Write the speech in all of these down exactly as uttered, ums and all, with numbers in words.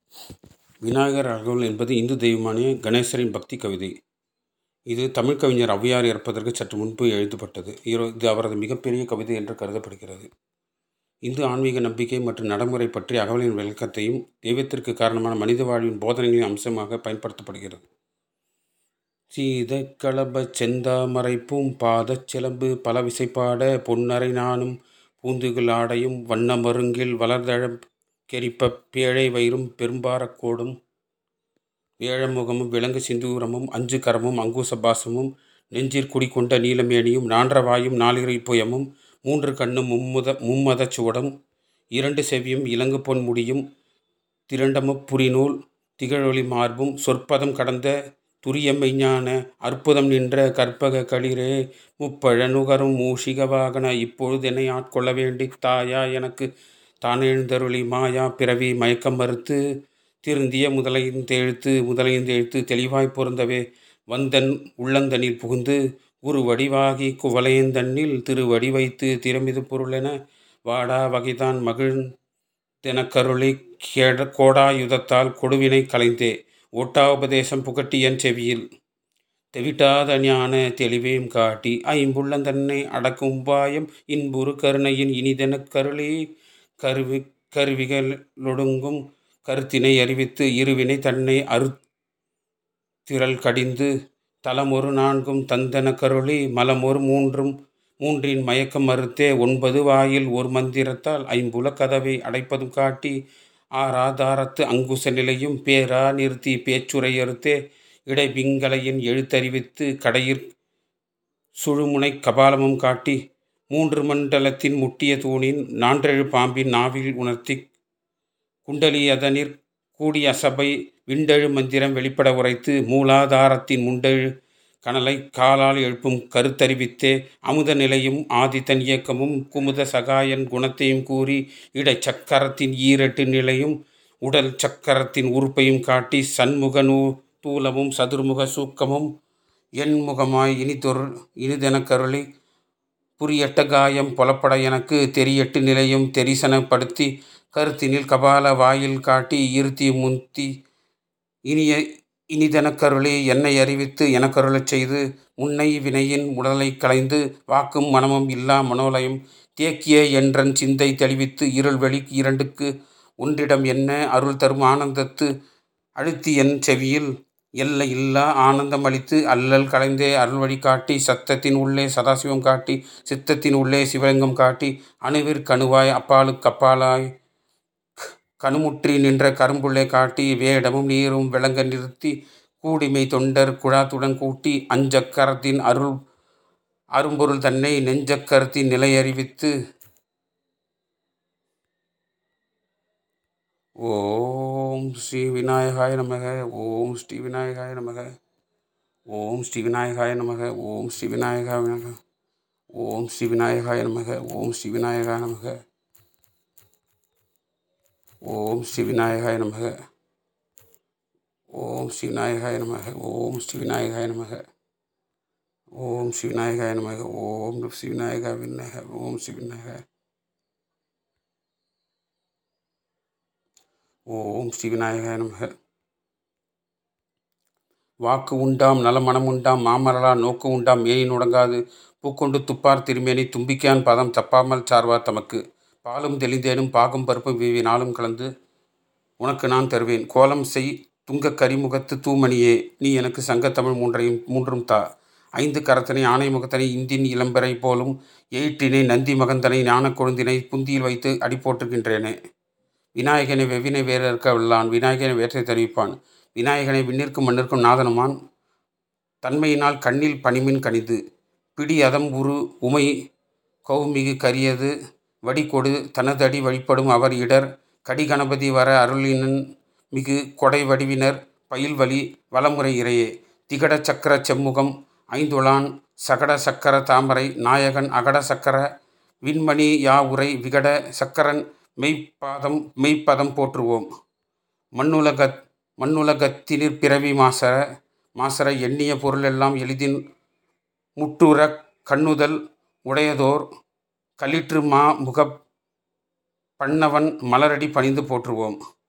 விநாயகர் அகவல் என்பது இந்து தெய்வமான கணேசரின் பக்தி கவிதை. இது தமிழ் கவிஞர் ஔவையார் இறப்பதற்கு சற்று முன்பு எழுதப்பட்டது. இது அவரது மிகப்பெரிய கவிதை என்று கருதப்படுகிறது. இந்து ஆன்மீக நம்பிக்கை மற்றும் நடைமுறை பற்றி அகவலின் விளக்கத்தையும் தெய்வத்திற்கு காரணமான மனித வாழ்வின் போதனைகளின் அம்சமாக பயன்படுத்தப்படுகிறது. சீத களப செந்தாமரை பூம் பாதச் சிலம்பு பல விசைப்பாட பொன்னரை நானும் பூந்துகில் ஆடையும் வண்ண மருங்கில் வளர்தழ கெரிப்ப பேழை வயிறும் பெரும்பாரக் கோடும் வேழமுகமும் விலங்கு சிந்தூரமும் அஞ்சு கரமும் அங்குச பாசமும் நெஞ்சிற் குடிகொண்ட நீலமேனியும் நான்ற வாயும் நாலிரை புயமும் மூன்று கண்ணும் மும்முத மும்மதச் சுவடும் இரண்டு செவியும் இலங்கு பொன் முடியும் திரண்டமுப் புரிநூல் திகழொளி மார்பும் சொற்பதம் கடந்த துரிய மெய்ஞான அற்புதம் நின்ற கற்பக களிரே முப்பழ நுகரும் மூஷிக வாகன இப்பொழுதெனை ஆட்கொள்ள வேண்டி தாயா எனக்கு தானெழுந்தருளி மாயா பிறவி மயக்கம் மறுத்து திருந்திய முதலைந்தெழுத்து முதலைந்தெழுத்து தெளிவாய் பொருந்தவே வந்தன் உள்ளந்தனில் புகுந்து குரு வடிவாகி குவலையந்தன்னில் திருவடி வைத்து திறமிது பொருளென வாடா வகைதான் மகிழ்ந்தெனக்கருளி கேட கோடாயுதத்தால் கொடுவினை கலைந்தே ஒட்டாவுபதேசம் புகட்டி என் செவியில் தெவிட்டாத ஞான தெளிவையும் காட்டி ஐம்புள்ளந்தன்னை அடக்கும் உபாயம் இன்புறு கருணையின் இனிதெனக் கருளி கருவி கருவிகளொடுங்கும் கருத்தினை அறிவித்து இருவினை தன்னை அறுத்திரள் கடிந்து தலமொரு நான்கும் தந்தன கருளி மலமொரு மூன்றும் மூன்றின் மயக்கம் மறுத்தே ஒன்பது வாயில் ஒரு மந்திரத்தால் ஐம்புல கதவை அடைப்பதும் காட்டி ஆராதாரத்து அங்குச நிலையும் பேரா நிறுத்தி பேச்சுரை அறுத்தே இடைபிங்களையின் எழுத்தறிவித்து கடையிற் சுழுமுனை கபாலமும் காட்டி மூன்று மண்டலத்தின் முட்டிய தூணின் நான்றெழு பாம்பின் நாவில் உணர்த்தி குண்டலி அதனிற் கூடிய அசபை விண்டெழு மந்திரம் வெளிப்பட உரைத்து மூலாதாரத்தின் முண்டெழு கனலை காலால் எழுப்பும் கருத்தறிவித்தே அமுத நிலையும் ஆதித்தன் இயக்கமும் குமுத சகாயன் குணத்தையும் கூறி இடை சக்கரத்தின் ஈரெட்டு நிலையும் உடல் சக்கரத்தின் உறுப்பையும் காட்டி சண்முக நூ தூலமும் சதுர்முக சூக்கமும் எண்முகமாய் இனிதொரு இனிதெனக்கருளி புரியட்ட காயம் புலப்பட எனக்கு தெரியட்டு நிலையும் தெரிசனப்படுத்தி கருத்தினில் கபால வாயில் காட்டி இருத்தி முந்தி இனிய இனிதெனக்கருளி என்னை அறிவித்து எனக்கருளச் செய்து முன்னை வினையின் உடலை களைந்து வாக்கும் மனமும் இல்லா மனோலயம் தேக்கிய என்றன் சிந்தை தெளிவித்து இருள் வெளி இரண்டுக்கு ஒன்றிடம் என்ன அருள் தரும் ஆனந்தத்து அழுத்தி என் செவியில் எல்லை இல்லா ஆனந்தம் அளித்து அல்லல் கலைந்தே அருள் வழி காட்டி சத்தத்தின் உள்ளே சதாசிவம் காட்டி சித்தத்தின் உள்ளே சிவலிங்கம் காட்டி அணுவிற்கணுவாய் அப்பாலுக்கு அப்பாலாய் கணுமுற்றி நின்ற கரும்புள்ளே காட்டி வேடமும் நீரும் விளங்க நிறுத்தி கூடிமை தொண்டர் குழாத்துடன் கூட்டி அஞ்சக்கரத்தின் அருள் அரும்பொருள் தன்னை நெஞ்சக்கருத்தின் நிலை அறிவித்து ஓம் ஸ்ரீ விநாயகாய நமக ஓம் ஸ்ரீ விநாயகாய நமக ஓம் ஸ்ரீ விநாயகாய நமக ஓம் ஸ்ரீ விநாயகாய நமக ஓம் ஸ்ரீ விநாயகாய நமக ஓம் ஸ்ரீ விநாயகாய நமக ஓம் ஸ்ரீ விநாயகாய நமக ஓம் ஸ்ரீ விநாயகாய நமக ஓம் ஸ்ரீ விநாயகாய நமக ஓம் ஸ்ரீ விநாயகாய நமக ஓம் ஸ்ரீ விநாயகா விநாயக ஓம் ஸ்ரீ விநாயக ஓம் ஸ்ரீ விநாயகாய நமக. வாக்கு உண்டாம் நல மனம் உண்டாம் மாமரலா நோக்கு உண்டாம் மேனி நுடங்காது பூக்கொண்டு துப்பார் திருமேனி தும்பிக்கான் பதம் தப்பாமல் சார்வார் தமக்கு பாலும் தெளிந்தேனும் பாகும் பருப்பும் வீவி நாளும் கலந்து உனக்கு நான் தருவேன் கோலம் செய் துங்க கரிமுகத்து தூமணியே நீ எனக்கு சங்கத்தமிழ் மூன்றையும் மூன்றும் தா ஐந்து கரத்தனை ஆணை முகத்தனை இந்தின் இளம்பெறை போலும் எயிற்றினை நந்தி மகந்தனை ஞான கொழுந்தினை புந்தியில் வைத்து அடி போற்றுகின்றேனே. விநாயகனை வெவ்வினை வேறற்க வல்லான் விநாயகனை வேற்றை தெரிவிப்பான் விநாயகனை விண்ணிற்கும் மண்ணிற்கும் நாதனுமான் தன்மையினால் கண்ணில் பனிமின் கனிது பிடி அதம் உரு உமை கௌமிகு கரியது வடிகொடு தனதடி வழிபடும் அவர் இடர் கடி கணபதி வர அருளினன் மிகு கொடை வடிவினர் பயில்வழி வளமுறை இறையே திகட சக்கர செம்முகம் ஐந்துளான் சகட சக்கர தாமரை நாயகன் அகட சக்கர விண்மணி யா உரை விகட சக்கரன் மெய்ப்பாதம் மெய்ப்பதம் போற்றுவோம் மண்ணுலக மண்ணுலகத்தினிற் பிறவி மாசர மாசர எண்ணிய பொருளெல்லாம் எளிதின் முட்டுற கண்ணுதல் உடையதோர் களிற்று மா முக பண்ணவன் மலரடி பணிந்து போற்றுவோம்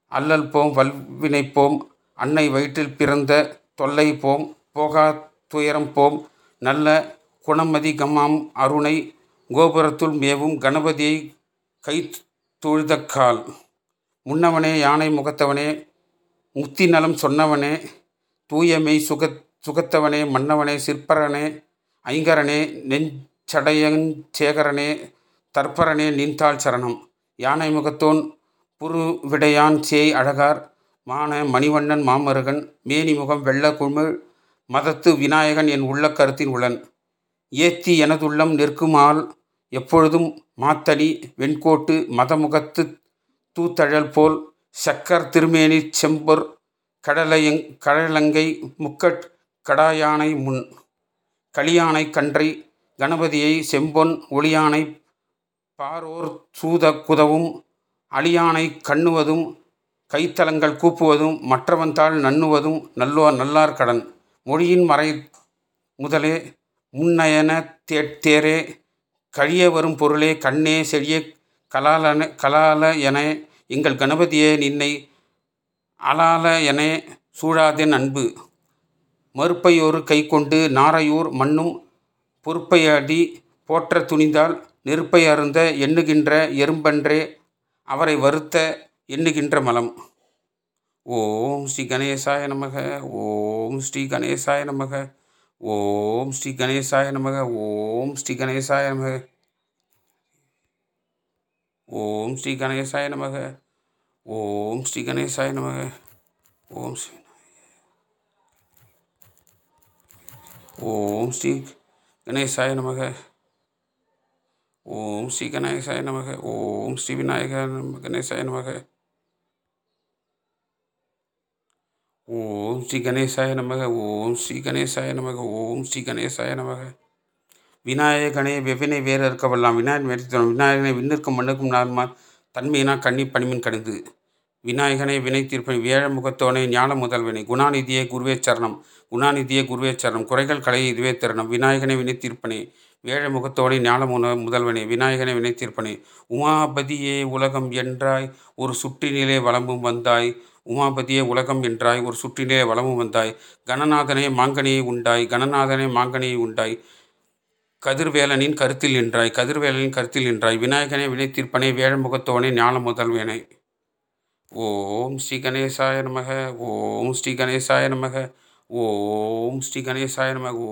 அல்லல் போம் வல்வினை போம் அன்னை வயிற்றில் பிறந்த தொல்லை போம் போகா துயரம் போம் நல்ல குணமதி கமாம் அருணை கோபுரத்துள் மேவும் கணபதியை கை தொழுதக்கால். முன்னவனே யானை முகத்தவனே முத்தி நலம் சொன்னவனே தூயமெய் சுக சுகத்தவனே மன்னவனே சிற்பரனே ஐங்கரனே நெஞ்சடையஞ் சேகரனே தற்பரனே நின்றாள் சரணம். யானை முகத்தோன் புருவிடையான் சேய் அழகார் மான மணிவண்ணன் மாமருகன் மேனி முகம் வெள்ள குமிழ் மதத்து விநாயகன் என் உள்ள கருத்தின் உளன். ஏத்தி எனதுள்ளம் நிற்குமால் எப்பொழுதும் மாத்தனி வெண்கோட்டு மதமுகத்து தூத்தழல் போல் சக்கர் திருமேனி செம்பொர் கடலையங் கடலங்கை முக்கட் கடாயானை முன். களியானை கன்றை கணபதியை செம்பொன் ஒளியானை பாரோர் சூத குதவும் அழியானை கண்ணுவதும் கைத்தலங்கள் கூப்புவதும் மற்றவன்தாள் நண்ணுவதும் நல்லோ நல்லார் கடன். மொழியின் மறை முதலே முன்னயன தேரே கழிய வரும் பொருளே கண்ணே செழிய கலாலன கலால என எங்கள் கணபதியே நின்னை அலால என சூழாதென் அன்பு. மறுப்பையொரு கை கொண்டு நாரையூர் மண்ணும் பொறுப்பையடி போற்ற துணிந்தால் நெருப்பை அருந்த எண்ணுகின்ற எறும்பன்றே அவரை வருத்த எண்ணுகின்ற மலம். ஓம் ஸ்ரீ கணேசாய நமக. ஓம் ஸ்ரீ கணேசாய நமக. ஓம் ஸ்ரீ கணேசாய நமக. ஓம் ஸ்ரீ கணேசாய நமக. ஓம் ஸ்ரீ கணேசாய நமக. ஓம் ஸ்ரீ கணேசாய நமக. ஓம் ஸ்ரீ ஓம் ஸ்ரீ கணேசாய நமக. ஓம் ஸ்ரீ கணேசாய நமக. ஓம் ஸ்ரீ விநாயக கணேசாய நமக. ஓம் ஸ்ரீ கணேசாய நமக. ஓம் ஸ்ரீ கணேசாய நமக. ஓம் ஸ்ரீ கணேசாய நமக. விநாயகனே வெவ்வினை வேறு இருக்க வல்லாம் விநாயகன் வேறு விநாயகனை விண்ணிற்கும் மண்ணுக்கும் நார்மா தன்மையினா கண்ணி பணிமின் கணிந்து. விநாயகனை வினை தீர்ப்பனை வேழ முகத்தோனை ஞான முதல்வனை குணாநிதியே குருவே சரணம். குணாநிதியே குருவே சரணம். குறைகள் கலையை இதுவே திறனம். விநாயகனை வினை தீர்ப்பனே வேழ முகத்தோனை ஞான முதல்வனே விநாயகனை வினை தீர்ப்பனே. உமாபதியே உலகம் என்றாய் ஒரு சுற்றினிலே வளமும் வந்தாய். உமாபதியே உலகம் என்றாய் ஒரு சுற்றினிலே வளமும் வந்தாய். கணநாதனே மாங்கனியை உண்டாய். கணநாதனே மாங்கனியை உண்டாய். கதிர்வேலனின் கருத்தில் நின்றாய். கதிர்வேலனின் கருத்தில் நின்றாய். விநாயகனே வினை தீர்ப்பனே வேழ முகத்தோனை ஞான முதல்வனே. ஓம் ஸ்ரீ கணேசாய நமக. ஓம் ஸ்ரீ கணேசாய நமக. ஓம் ஸ்ரீ கணேசாய நமக.